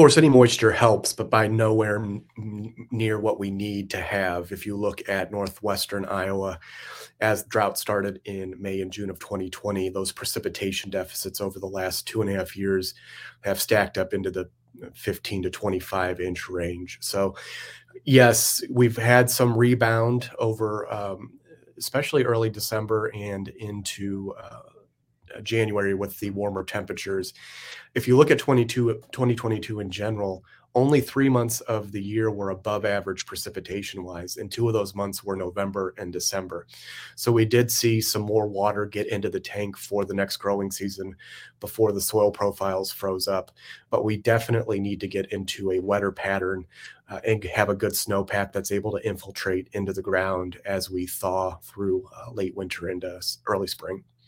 course, any moisture helps, but by nowhere near what we need to have. If you look at northwestern Iowa, as drought started in May and June of 2020, those precipitation deficits over the last 2.5 years have stacked up into the 15 to 25-inch range. So, yes, we've had some rebound over, especially early December and into January with the warmer temperatures. If you look at 2022 in general, only 3 months of the year were above average precipitation wise, and two of those months were November and December. So we did see some more water get into the tank for the next growing season before the soil profiles froze up. But we definitely need to get into a wetter pattern and have a good snowpack that's able to infiltrate into the ground as we thaw through late winter into early spring.